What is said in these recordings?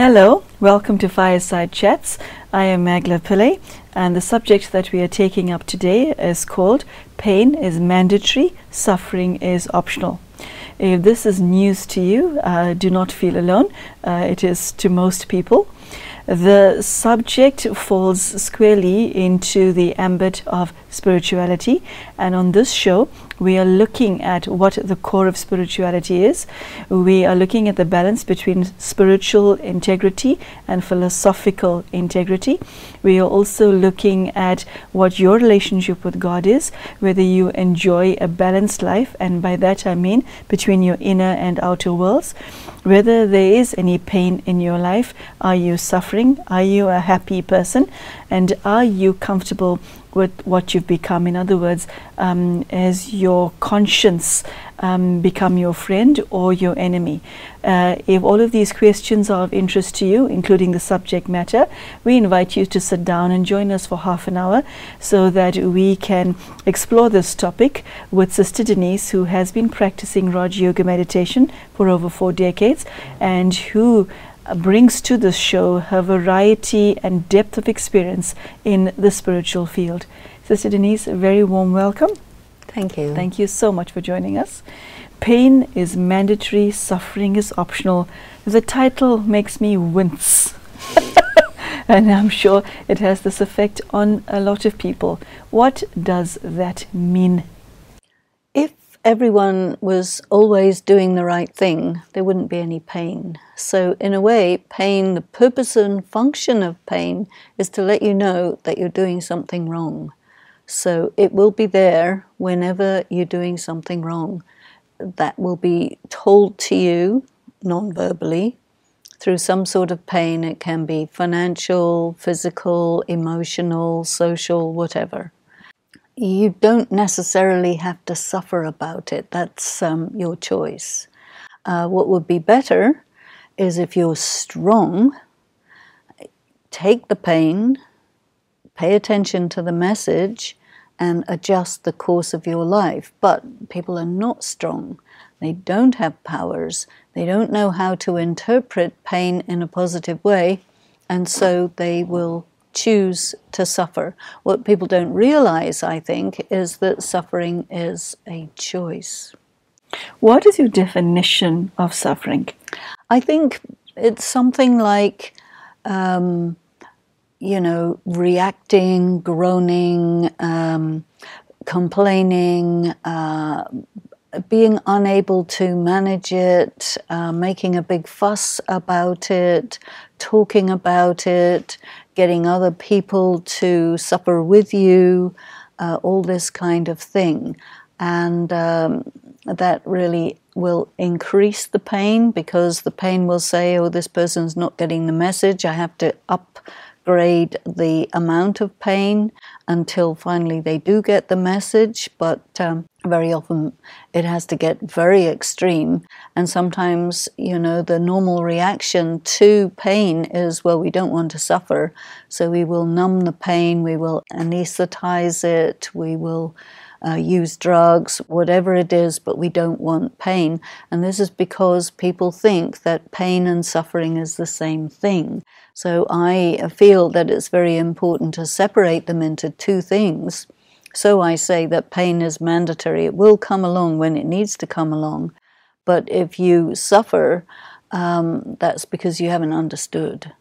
Hello, welcome to Fireside Chats. I am Magla Pillai, and the subject that we are taking up today is called Pain is Mandatory, Suffering is Optional. If this is news to you, do not feel alone. It is to most people. The subject falls squarely into the ambit of spirituality, and on this show we are looking at what the core of spirituality is. We are looking at the balance between spiritual integrity and philosophical integrity. We are also looking at what your relationship with God is, whether you enjoy a balanced life, and by that I mean between your inner and outer worlds, whether there is any pain in your life. Are you suffering? Are you a happy person? And are you comfortable with what you've become? In other words, has your conscience become your friend or your enemy? If all of these questions are of interest to you, including the subject matter, we invite you to sit down and join us for half an hour so that we can explore this topic with Sister Denise, who has been practicing Raj Yoga meditation for over 4 decades and who brings to this show her variety and depth of experience in the spiritual field. Sister Denise, a very warm welcome. Thank you. Thank you so much for joining us. Pain is mandatory, suffering is optional. The title makes me wince. And I'm sure it has this effect on a lot of people. What does that mean? If everyone was always doing the right thing, there wouldn't be any pain. So in a way, pain, the purpose and function of pain is to let you know that you're doing something wrong. So it will be there whenever you're doing something wrong. That will be told to you non-verbally through some sort of pain. It can be financial, physical, emotional, social, whatever. You don't necessarily have to suffer about it. That's your choice. What would be better is if you're strong, take the pain, pay attention to the message, and adjust the course of your life. But people are not strong. They don't have powers. They don't know how to interpret pain in a positive way, and so they will choose to suffer. What people don't realize, I think, is that suffering is a choice. What is your definition of suffering? I think it's something like, reacting, groaning, complaining, being unable to manage it, making a big fuss about it, talking about it, getting other people to suffer with you, all this kind of thing. And that really will increase the pain, because the pain will say, oh, this person's not getting the message. I have to upgrade the amount of pain until finally they do get the message. But very often it has to get very extreme. And sometimes, the normal reaction to pain is, well, we don't want to suffer. So we will numb the pain, we will anesthetize it, we will use drugs, whatever it is, but we don't want pain. And this is because people think that pain and suffering is the same thing. So I feel that it's very important to separate them into two things. So I say that pain is mandatory. It will come along when it needs to come along. But if you suffer, that's because you haven't understood.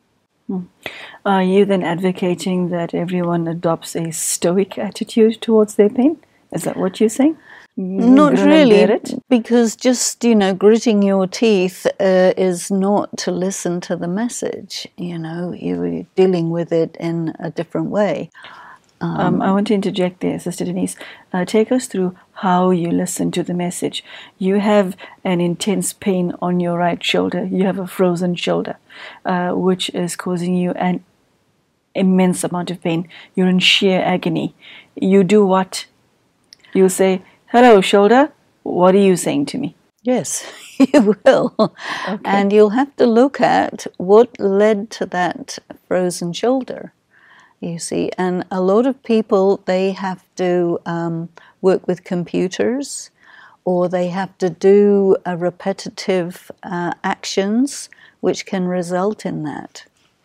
Are you then advocating that everyone adopts a stoic attitude towards their pain? Is that what you're saying? Not really, because just, gritting your teeth is not to listen to the message. You're dealing with it in a different way. I want to interject there, Sister Denise. Take us through how you listen to the message. You have an intense pain on your right shoulder. You have a frozen shoulder, which is causing you an immense amount of pain. You're in sheer agony. You do what? You say, hello, shoulder, what are you saying to me? Yes, you will. Okay. And you'll have to look at what led to that frozen shoulder, you see. And a lot of people, they have to work with computers, or they have to do repetitive actions which can result in that.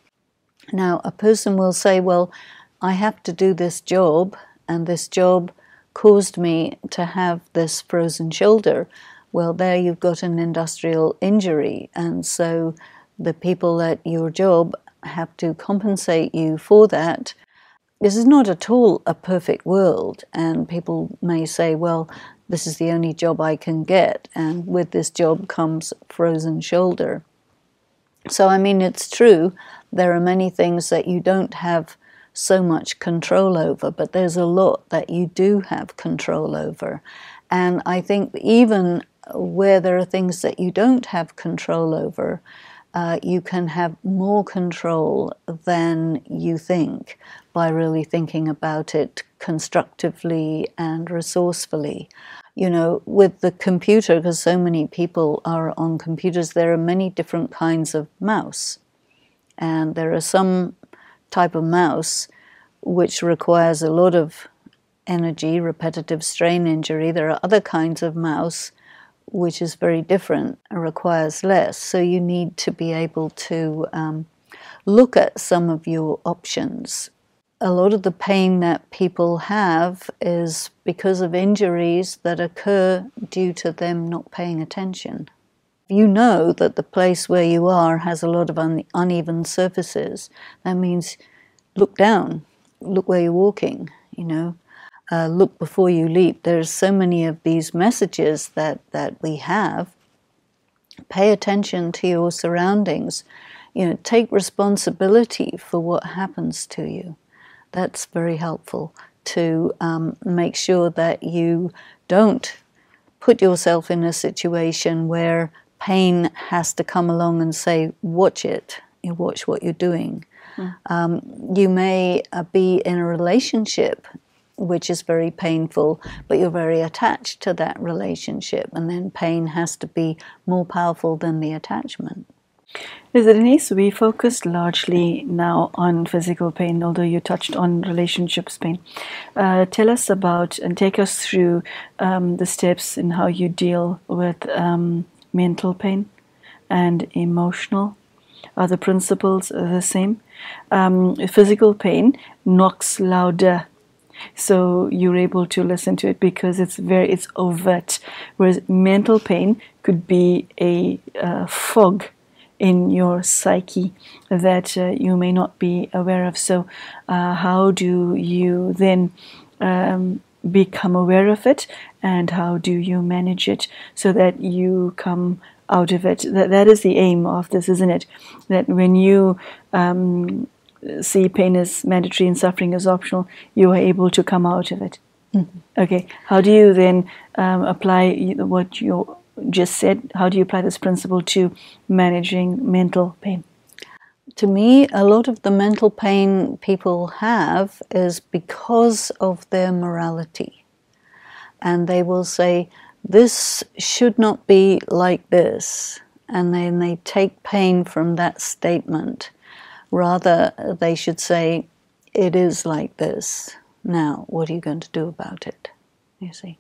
Now, a person will say, well, I have to do this job, and this job caused me to have this frozen shoulder. Well, there you've got an industrial injury, and so the people at your job have to compensate you for that. This is not at all a perfect world, and people may say, well, this is the only job I can get, and with this job comes frozen shoulder. So, I mean, it's true, there are many things that you don't have so much control over, but there's a lot that you do have control over. And I think even where there are things that you don't have control over, you can have more control than you think by really thinking about it constructively and resourcefully. You know, with the computer, because so many people are on computers, there are many different kinds of mouse. And there are some type of mouse which requires a lot of energy, repetitive strain injury. There are other kinds of mouse which is very different and requires less. So you need to be able to look at some of your options. A lot of the pain that people have is because of injuries that occur due to them not paying attention. You know that the place where you are has a lot of uneven surfaces. That means look down, look where you're walking, you know. Look before you leap. There's so many of these messages that we have. Pay attention to your surroundings. You know, take responsibility for what happens to you. That's very helpful to make sure that you don't put yourself in a situation where pain has to come along and say, watch it, you watch what you're doing. You may be in a relationship which is very painful, but you're very attached to that relationship, and then pain has to be more powerful than the attachment. Denise, we focused largely now on physical pain, although you touched on relationships pain. Tell us about and take us through the steps in how you deal with mental pain and emotional. Are the principles the same? Physical pain knocks louder, so you're able to listen to it because it's overt, whereas mental pain could be a fog in your psyche that you may not be aware of. So how do you then become aware of it, and how do you manage it so that you come out of it? That is the aim of this, isn't it? That when you see pain as mandatory and suffering as optional, you are able to come out of it. Mm-hmm. Okay, how do you then apply what you just said? How do you apply this principle to managing mental pain? To me, a lot of the mental pain people have is because of their morality. And they will say, this should not be like this. And then they take pain from that statement. Rather, they should say, it is like this. Now, what are you going to do about it? You see?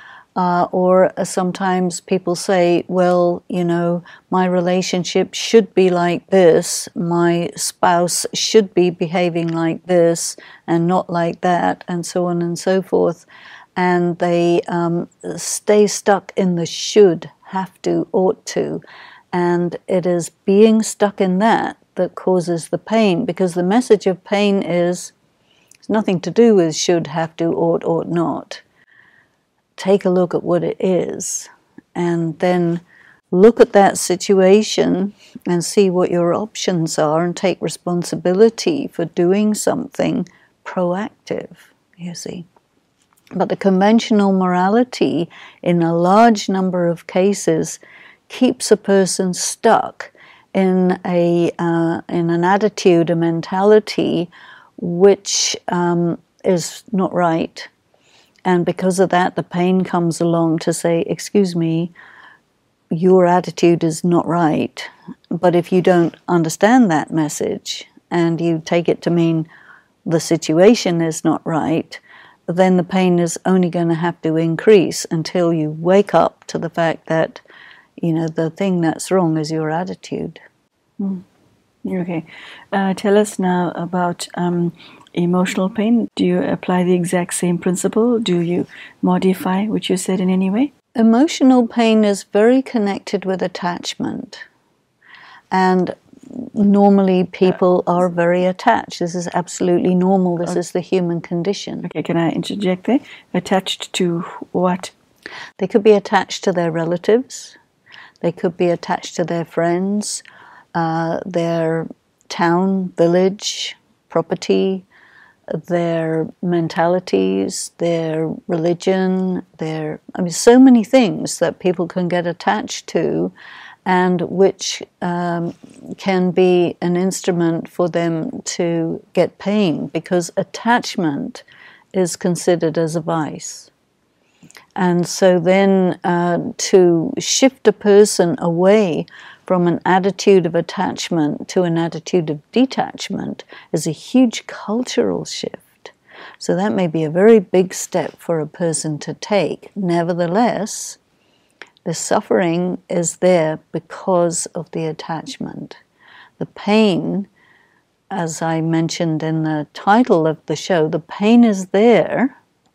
Or sometimes people say, well, you know, my relationship should be like this, my spouse should be behaving like this and not like that, and so on and so forth. And they stay stuck in the should, have to, ought to. And it is being stuck in that causes the pain, because the message of pain is, it's nothing to do with should, have to, ought not. Take a look at what it is, and then look at that situation and see what your options are, and take responsibility for doing something proactive, you see. But the conventional morality, in a large number of cases, keeps a person stuck in an attitude, a mentality, which is not right. And because of that, the pain comes along to say, excuse me, your attitude is not right. But if you don't understand that message and you take it to mean the situation is not right, then the pain is only going to have to increase until you wake up to the fact that, you know, the thing that's wrong is your attitude. Okay. Tell us now about emotional pain. Do you apply the exact same principle? Do you modify what you said in any way? Emotional pain is very connected with attachment. And normally people are very attached. This is absolutely normal. This is the human condition. Okay, can I interject there? Attached to what? They could be attached to their relatives. They could be attached to their friends, their town, village, property, their mentalities, their religion, so many things that people can get attached to, and which can be an instrument for them to get pain, because attachment is considered as a vice. And so then to shift a person away from an attitude of attachment to an attitude of detachment is a huge cultural shift. So that may be a very big step for a person to take. Nevertheless, the suffering is there because of the attachment. The pain, as I mentioned in the title of the show, the pain is there,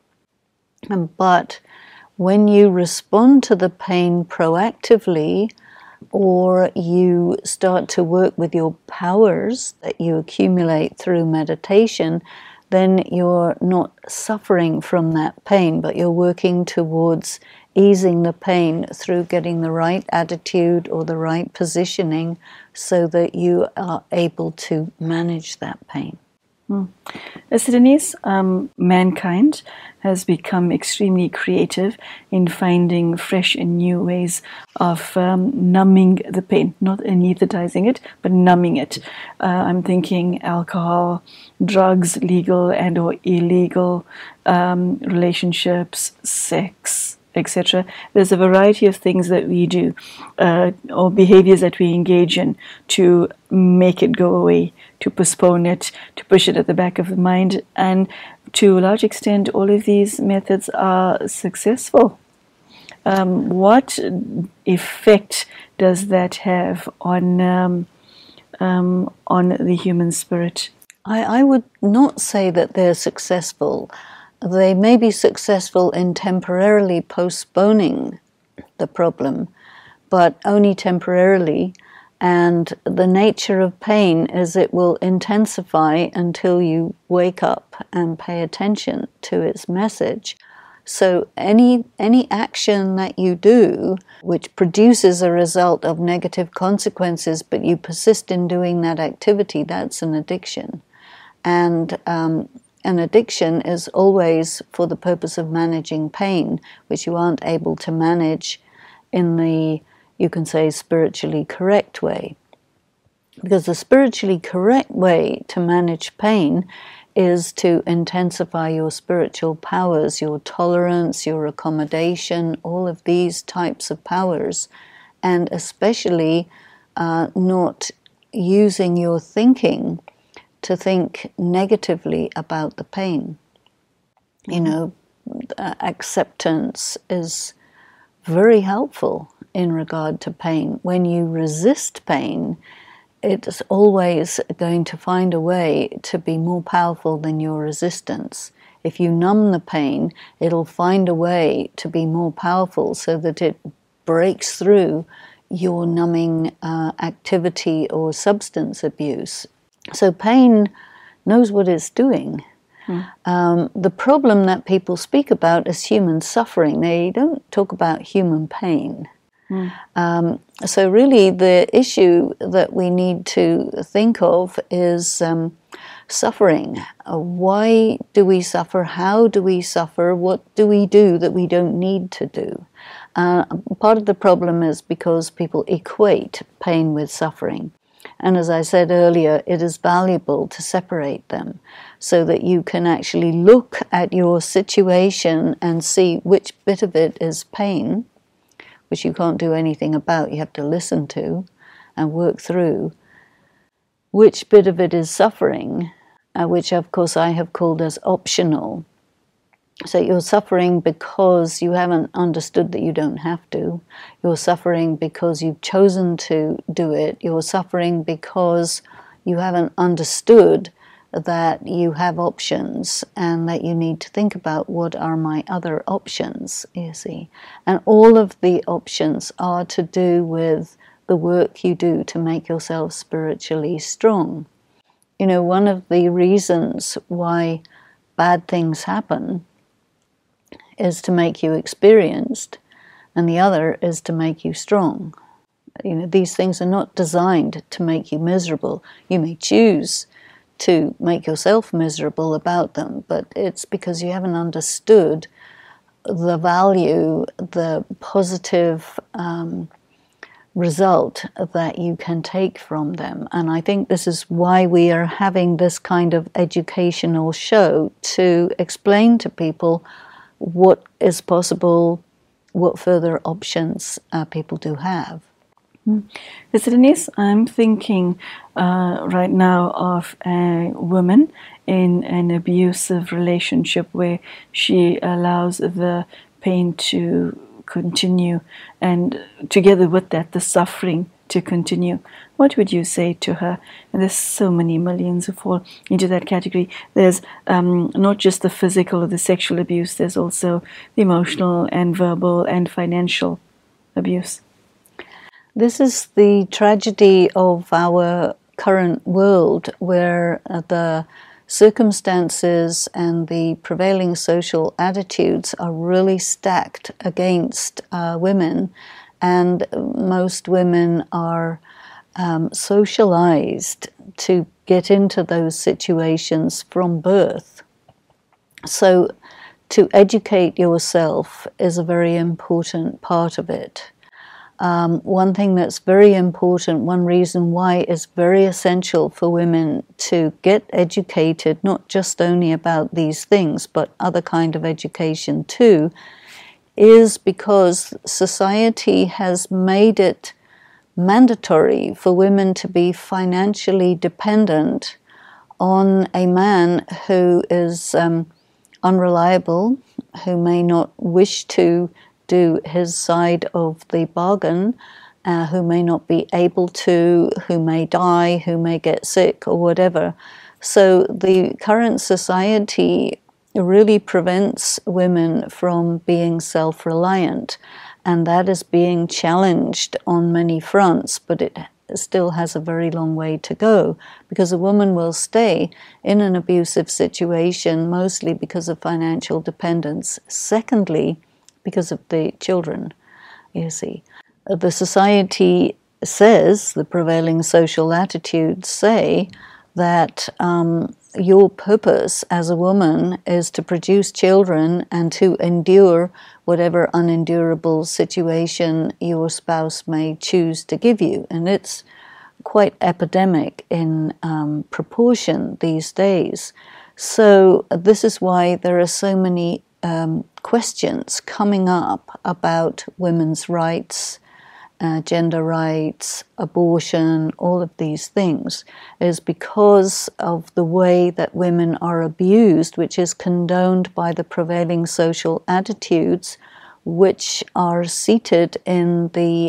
but when you respond to the pain proactively, or you start to work with your powers that you accumulate through meditation, then you're not suffering from that pain, but you're working towards easing the pain through getting the right attitude or the right positioning so that you are able to manage that pain. Denise, mankind has become extremely creative in finding fresh and new ways of numbing the pain, not anesthetizing it, but numbing it. I'm thinking alcohol, drugs, legal and or illegal, relationships, sex, etc. There's a variety of things that we do or behaviors that we engage in to make it go away, to postpone it, to push it at the back of the mind. And to a large extent, all of these methods are successful. What effect does that have on the human spirit? I would not say that they're successful. They may be successful in temporarily postponing the problem, but only temporarily. And the nature of pain is it will intensify until you wake up and pay attention to its message. So any action that you do which produces a result of negative consequences, but you persist in doing that activity, that's an addiction. And an addiction is always for the purpose of managing pain, which you aren't able to manage in the, you can say, spiritually correct way. Because the spiritually correct way to manage pain is to intensify your spiritual powers, your tolerance, your accommodation, all of these types of powers, and especially not using your thinking to think negatively about the pain. You know, acceptance is very helpful in regard to pain. When you resist pain, it's always going to find a way to be more powerful than your resistance. If you numb the pain, it'll find a way to be more powerful so that it breaks through your numbing activity or substance abuse. So pain knows what it's doing. The problem that people speak about is human suffering. They don't talk about human pain. So really the issue that we need to think of is suffering. Why do we suffer? How do we suffer? What do we do that we don't need to do? Part of the problem is because people equate pain with suffering. And as I said earlier, it is valuable to separate them so that you can actually look at your situation and see which bit of it is pain, which you can't do anything about, you have to listen to and work through, which bit of it is suffering, which of course I have called as optional, So you're suffering because you haven't understood that you don't have to. You're suffering because you've chosen to do it. You're suffering because you haven't understood that you have options and that you need to think about what are my other options, you see. And all of the options are to do with the work you do to make yourself spiritually strong. You know, one of the reasons why bad things happen is to make you experienced, and the other is to make you strong. You know, these things are not designed to make you miserable. You may choose to make yourself miserable about them, but it's because you haven't understood the value, the positive result that you can take from them. And I think this is why we are having this kind of educational show, to explain to people what is possible, what further options people do have. Mr. Denise, I'm thinking right now of a woman in an abusive relationship where she allows the pain to continue, and together with that, the suffering to continue. What would you say to her? And there's so many millions who fall into that category. There's not just the physical or the sexual abuse, there's also the emotional and verbal and financial abuse. This is the tragedy of our current world, where the circumstances and the prevailing social attitudes are really stacked against women, and most women are socialized to get into those situations from birth. So to educate yourself is a very important part of it. One thing that's very important, one reason why it's very essential for women to get educated, not just only about these things, but other kind of education too, is because society has made it mandatory for women to be financially dependent on a man who is unreliable, who may not wish to do his side of the bargain, who may not be able to, who may die, who may get sick or whatever. So the current society really prevents women from being self-reliant, and that is being challenged on many fronts, but it still has a very long way to go, because a woman will stay in an abusive situation mostly because of financial dependence. Secondly, because of the children, you see. The society says, the prevailing social attitudes say, that your purpose as a woman is to produce children and to endure whatever unendurable situation your spouse may choose to give you. And it's quite epidemic in proportion these days. So this is why there are so many questions coming up about women's rights, gender rights, abortion, all of these things, is because of the way that women are abused, which is condoned by the prevailing social attitudes, which are seated in the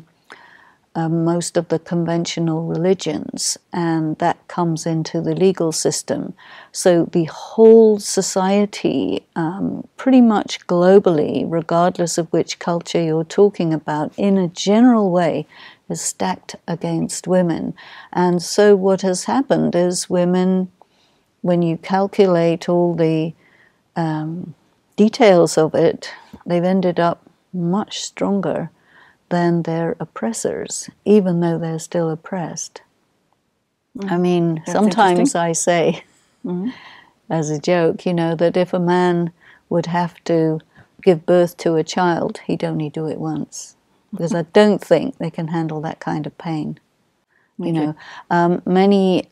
most of the conventional religions, and that comes into the legal system. So the whole society, pretty much globally, regardless of which culture you're talking about, in a general way, is stacked against women. And so what has happened is women, when you calculate all the details of it, they've ended up much stronger than their oppressors, even though they're still oppressed. I mean, That's sometimes I say, as a joke, you know, that if a man would have to give birth to a child, he'd only do it once, because I don't think they can handle that kind of pain. You know, many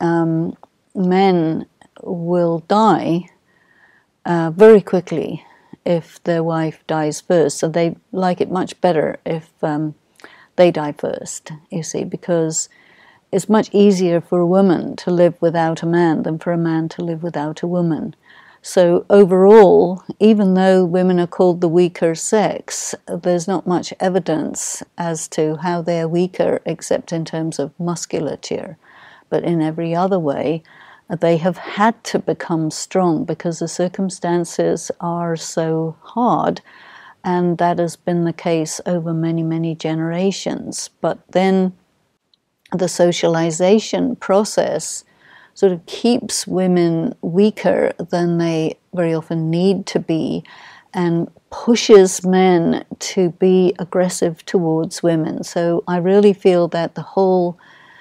men will die very quickly if their wife dies first. So they like it much better if they die first, you see, because it's much easier for a woman to live without a man than for a man to live without a woman. So overall, even though women are called the weaker sex, there's not much evidence as to how they're weaker except in terms of musculature. But in every other way, they have had to become strong because the circumstances are so hard, and that has been the case over many, many generations. But then the socialization process sort of keeps women weaker than they very often need to be, and pushes men to be aggressive towards women. So I really feel that the whole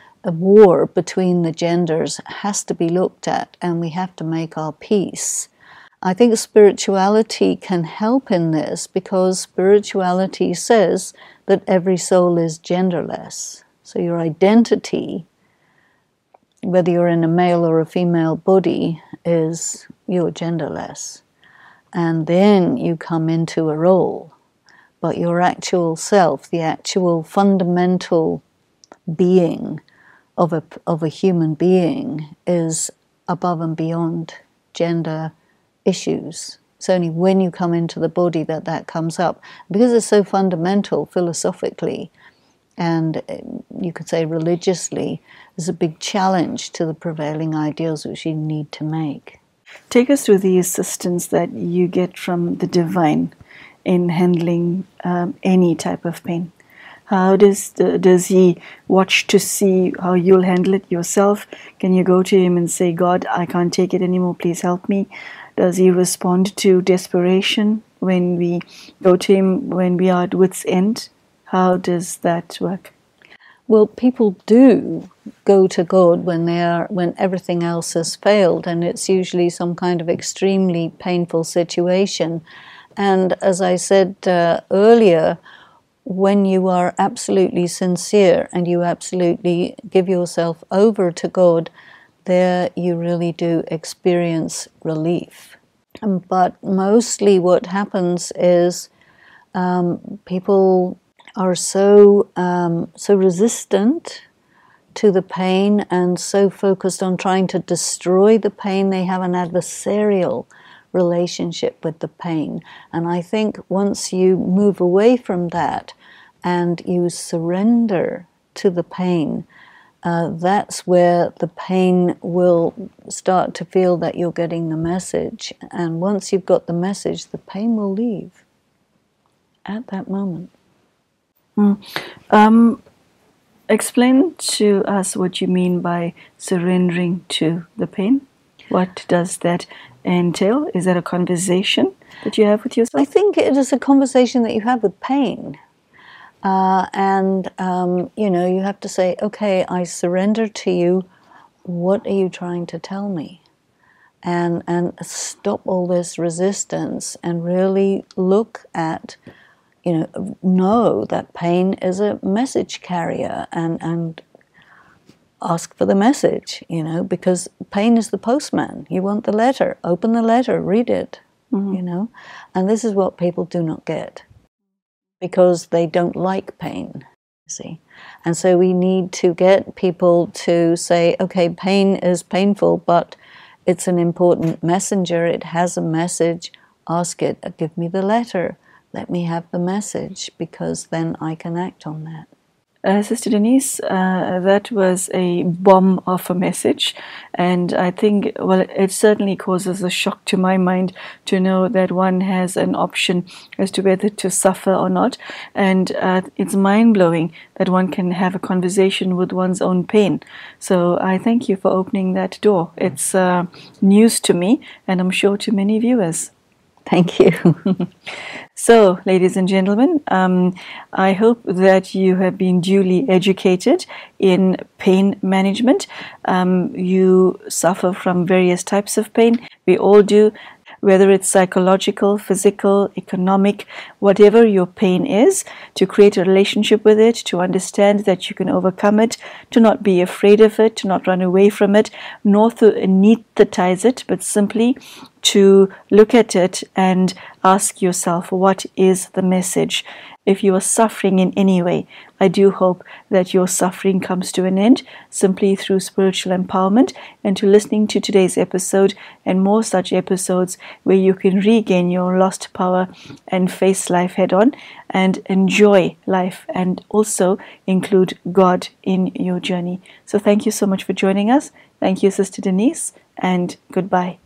war between the genders has to be looked at, and we have to make our peace. I think spirituality can help in this, because spirituality says that every soul is genderless. So your identity, whether you're in a male or a female body, is you're genderless. And then you come into a role. But your actual self, the actual fundamental being of a human being, is above and beyond gender issues. It's only when you come into the body that that comes up. Because it's so fundamental philosophically, and you could say religiously, there's a big challenge to the prevailing ideals which you need to make. Take us through the assistance that you get from the divine in handling any type of pain. How does he watch to see how you'll handle it yourself? Can you go to him and say, God, I can't take it anymore, please help me? Does he respond to desperation when we go to him when we are at wit's end? How does that work? Well, people do go to God when everything else has failed, and it's usually some kind of extremely painful situation. And as I said earlier, when you are absolutely sincere and you absolutely give yourself over to God, there you really do experience relief. But mostly what happens is people are so resistant to the pain and so focused on trying to destroy the pain, they have an adversarial relationship with the pain. And I think once you move away from that and you surrender to the pain, that's where the pain will start to feel that you're getting the message. And once you've got the message, the pain will leave at that moment. Explain to us what you mean by surrendering to the pain. What does that entail? Is that a conversation that you have with yourself? I think it is a conversation that you have with pain. You have to say, okay, I surrender to you. What are you trying to tell me? And stop all this resistance and really look at, know that pain is a message carrier, and ask for the message, because pain is the postman. You want the letter, open the letter, read it, and this is what people do not get, because they don't like pain, see. And so we need to get people to say, okay, pain is painful, but it's an important messenger. It has a message. Ask it. Give me the letter. Let me have the message, because then I can act on that. Sister Denise, that was a bomb of a message, and I think, it certainly causes a shock to my mind to know that one has an option as to whether to suffer or not, and it's mind-blowing that one can have a conversation with one's own pain. So I thank you for opening that door. It's news to me, and I'm sure to many viewers. Thank you. So, ladies and gentlemen, I hope that you have been duly educated in pain management. You suffer from various types of pain. We all do, whether it's psychological, physical, economic, whatever your pain is, to create a relationship with it, to understand that you can overcome it, to not be afraid of it, to not run away from it, nor to anesthetize it, but simply to look at it and ask yourself, what is the message? If you are suffering in any way, I do hope that your suffering comes to an end simply through spiritual empowerment, and to listening to today's episode and more such episodes where you can regain your lost power and face life head on and enjoy life, and also include God in your journey. So thank you so much for joining us. Thank you, Sister Denise, and goodbye.